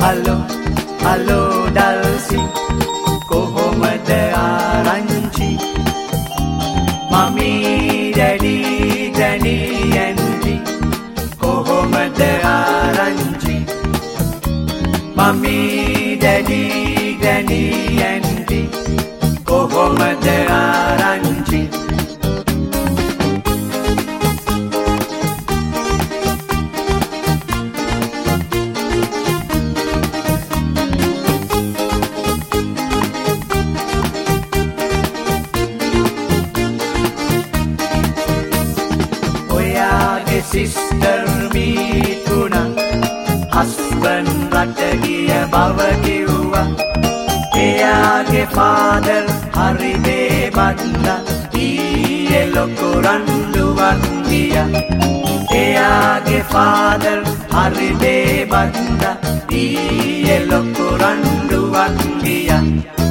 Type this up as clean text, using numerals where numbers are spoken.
hello Dulcie කොහොමද ආරංචි මමි daddy ග්‍රැනි aunty කොහොමද ආරංචි මමි ඩැඩි ග්‍රැනි ඇන්ටි කොහොමද ආරංචි සිස්ටර් මීතුනා හස්බන් රට ගිය බව කිව්වා එයාගේ ෆාදර් හරි බේබද්දා ඊයේ ලොකු රණ්ඩුවක් ගියා එයාගේ ෆාදර් හරි බේබද්දා ඊයේ ලොකු රණ්ඩුවක් ගියා